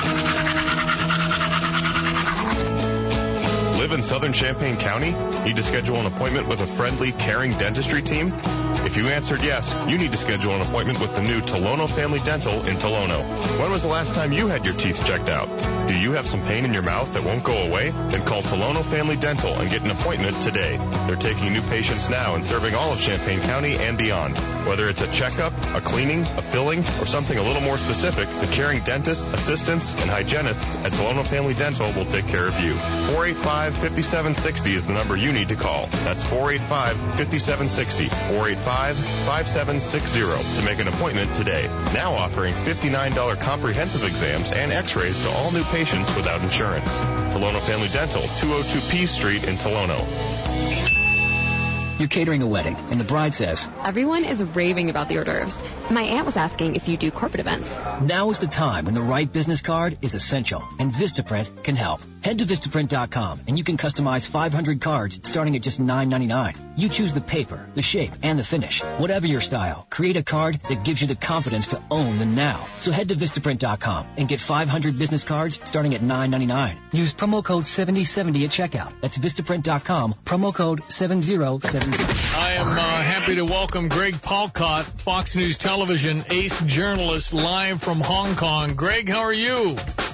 S26: Live in Southern Champaign County? Need to schedule an appointment with a friendly, caring dentistry team? If you answered yes, you need to schedule an appointment with the new Tolono Family Dental in Tolono. When was the last time you had your teeth checked out? Do you have some pain in your mouth that won't go away? Then call Tolono Family Dental and get an appointment today. They're taking new patients now and serving all of Champaign County and beyond. Whether it's a checkup, a cleaning, a filling, or something a little more specific, the caring dentists, assistants, and hygienists at Tolono Family Dental will take care of you. four eight five, five seven six zero is the number you need to call. That's four eight five, five seven six zero. four eight five, five seven six zero to make an appointment today. Now offering fifty-nine dollars comprehensive exams and x-rays to all new patients without insurance. Tolono Family Dental, two oh two P Street in Tolono.
S9: You're catering a wedding, and the bride says,
S10: everyone is raving about the hors d'oeuvres. My aunt was asking if you do corporate events.
S9: Now is the time when the right business card is essential, and Vistaprint can help. Head to Vistaprint dot com, and you can customize five hundred cards starting at just nine ninety-nine. You choose the paper, the shape, and the finish. Whatever your style, create a card that gives you the confidence to own the now. So head to Vistaprint dot com and get five hundred business cards starting at nine ninety-nine. Use promo code seventy seventy at checkout. That's Vistaprint dot com, promo code seventy seventy.
S12: I am uh, happy to welcome Greg Palcott, Fox News Television ace journalist, live from Hong Kong. Greg, how are you?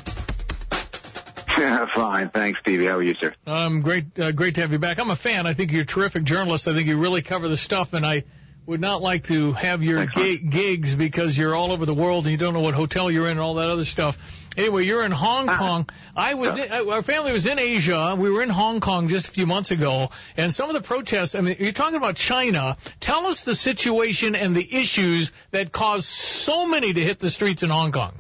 S14: Yeah, fine. Thanks, Stevie. How are you, sir?
S12: Um, great, uh, great to have you back. I'm a fan. I think you're a terrific journalist. I think you really cover the stuff, and I would not like to have your gig, gigs because you're all over the world and you don't know what hotel you're in and all that other stuff. Anyway, you're in Hong Kong. I was in, our family was in Asia. We were in Hong Kong just a few months ago, and some of the protests, I mean, you're talking about China. Tell us the situation and the issues that caused so many to hit the streets in Hong Kong.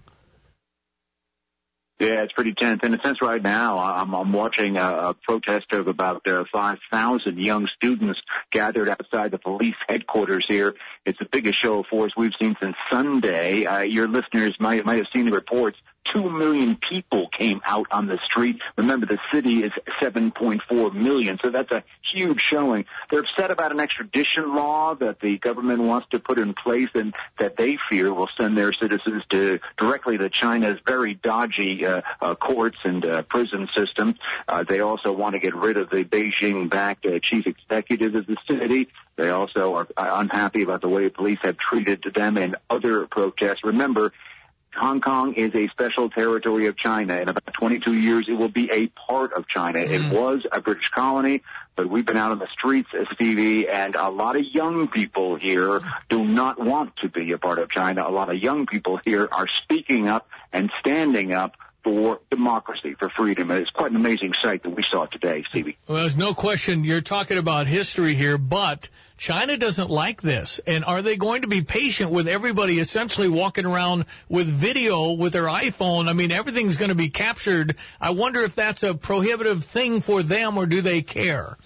S14: Yeah, it's pretty tense. In a sense, right now, I'm, I'm watching a, a protest of about uh, five thousand young students gathered outside the police headquarters here. It's the biggest show of force we've seen since Sunday. Uh, your listeners might might have seen the reports. two million people came out on the street. Remember, the city is seven point four million, so that's a huge showing. They're upset about an extradition law that the government wants to put in place and that they fear will send their citizens to directly to China's very dodgy uh, uh, courts and uh, prison system. Uh, they also want to get rid of the Beijing-backed uh, chief executive of the city. They also are unhappy about the way police have treated them in other protests. Remember, Hong Kong is a special territory of China. In about twenty-two years, it will be a part of China. Mm. It was a British colony, but we've been out on the streets, Stevie, and a lot of young people here do not want to be a part of China. A lot of young people here are speaking up and standing up for democracy, for freedom. And it's quite an amazing sight that we saw today, Stevie.
S12: Well, there's no question you're talking about history here, but China doesn't like this. And are they going to be patient with everybody essentially walking around with video with their iPhone? I mean, everything's going to be captured. I wonder if that's a prohibitive thing for them, or do they care?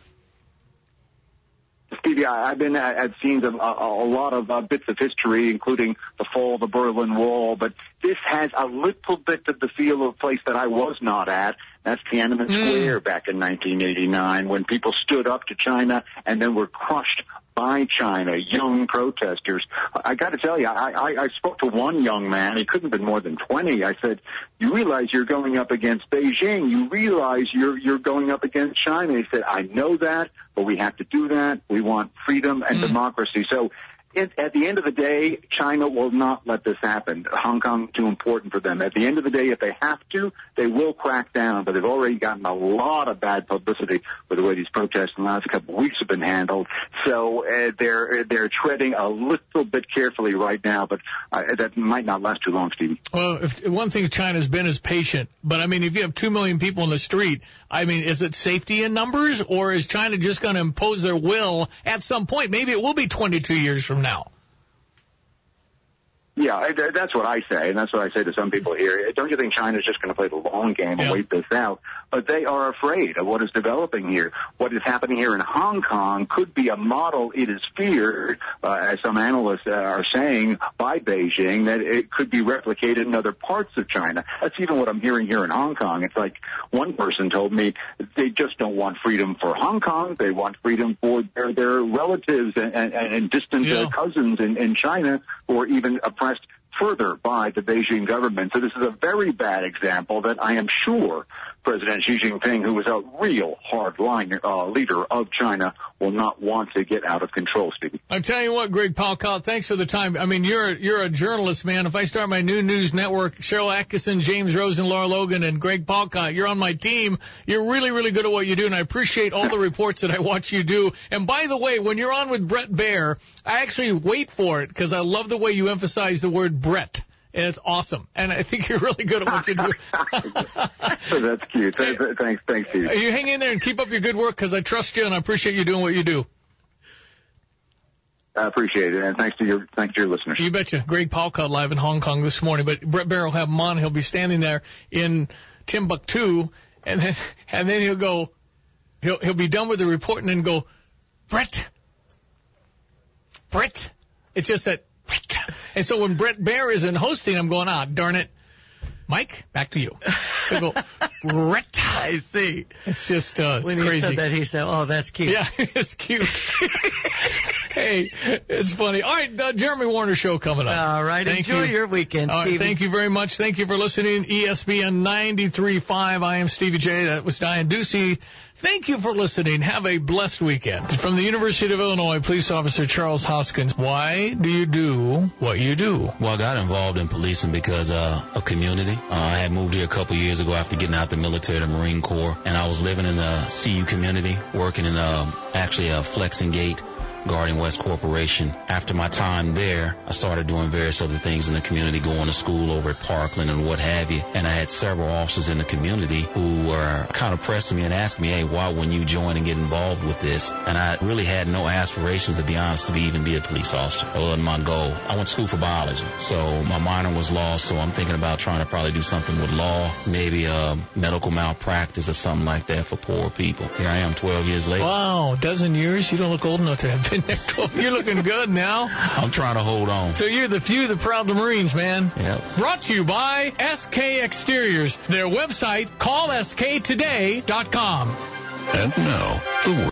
S14: Stevie, I, I've been at, at scenes of a, a lot of uh, bits of history, including the fall of the Berlin Wall, but this has a little bit of the feel of a place that I was not at. That's Tiananmen mm. Square back in nineteen eighty-nine, when people stood up to China and then were crushed by China, young protesters. I got to tell you, I, I, I spoke to one young man. He couldn't have been more than twenty. I said, "You realize you're going up against Beijing. You realize you're you're going up against China." He said, "I know that, but we have to do that. We want freedom and mm. democracy." So it, at the end of the day, China will not let this happen. Hong Kong is too important for them. At the end of the day, if they have to, they will crack down. But they've already gotten a lot of bad publicity with the way these protests in the last couple of weeks have been handled. So uh, they're they're treading a little bit carefully right now, but uh, that might not last too long, Stevie.
S12: Well, if, one thing China's been is patient. But, I mean, if you have two million people in the street, I mean, is it safety in numbers, or is China just going to impose their will at some point? Maybe it will be twenty-two years from now.
S14: Yeah, that's what I say, and that's what I say to some people here. Don't you think China's just going to play the long game and yeah. wait this out? But they are afraid of what is developing here. What is happening here in Hong Kong could be a model, it is feared, uh, as some analysts uh, are saying, by Beijing, that it could be replicated in other parts of China. That's even what I'm hearing here in Hong Kong. It's like one person told me they just don't want freedom for Hong Kong. They want freedom for their, their relatives and, and, and distant yeah. uh, cousins in, in China, or even oppressed further by the Beijing government. So this is a very bad example that I am sure President Xi Jinping, who is a real hard-line uh, leader of China, will not want to get out of control, Stevie.
S12: I tell you what, Greg Palkot, thanks for the time. I mean, you're you're a journalist, man. If I start my new news network, Cheryl Atkinson, James Rosen, Laura Logan, and Greg Palkot, you're on my team. You're really, really good at what you do, and I appreciate all the reports that I watch you do. And by the way, when you're on with Brett Baer, I actually wait for it because I love the way you emphasize the word Brett. And it's awesome. And I think you're really good at what you do.
S14: That's cute. Thanks, thanks, Steve.
S12: You hang in there and keep up your good work, because I trust you and I appreciate you doing what you do.
S14: I appreciate it, and thanks to your thanks to your listeners.
S12: You betcha. Greg Palkot live in Hong Kong this morning. But Brett Baer will have him on. He'll be standing there in Timbuktu, and then and then he'll go, he'll he'll be done with the report and then go, Brett, Brett. It's just that. And so when Brett Baer isn't hosting, I'm going, ah, darn it. Mike, back to you. He'll go, Brett.
S13: I see.
S12: It's just, uh, it's
S13: when
S12: crazy.
S13: When he said that, he said, oh, that's cute.
S12: Yeah, it's cute. Hey, it's funny. All right, uh, Jeremy Warner Show coming up.
S13: All right,
S12: thank
S13: enjoy
S12: you.
S13: your weekend,
S12: All right,
S13: Stevie.
S12: thank you very much. Thank you for listening. E S P N ninety-three point five. I am Stevie J. That was Diane Ducey. Thank you for listening. Have a blessed weekend. From the University of Illinois, Police Officer Charles Hoskins. Why do you do what you do?
S2: Well, I got involved in policing because uh, of community. Uh, I had moved here a couple years ago after getting out the military, the Marine Corps, and I was living in the C U community, working in uh, actually a Flexing Gate, guarding West Corporation. After my time there, I started doing various other things in the community, going to school over at Parkland and what have you. And I had several officers in the community who were kind of pressing me and asking me, hey, why wouldn't you join and get involved with this? And I really had no aspirations, to be honest, to be even be a police officer. That wasn't my goal. I went to school for biology, so my minor was law, so I'm thinking about trying to probably do something with law, maybe a medical malpractice or something like that for poor people. Here I am twelve years later.
S12: Wow, a dozen years? You don't look old enough to have been there twelve. You're looking good now.
S2: I'm trying to hold on.
S12: So you're the few, the proud the Marines, man.
S2: Yep.
S12: Brought to you by S K Exteriors. Their website, call S K today dot com.
S16: And now, the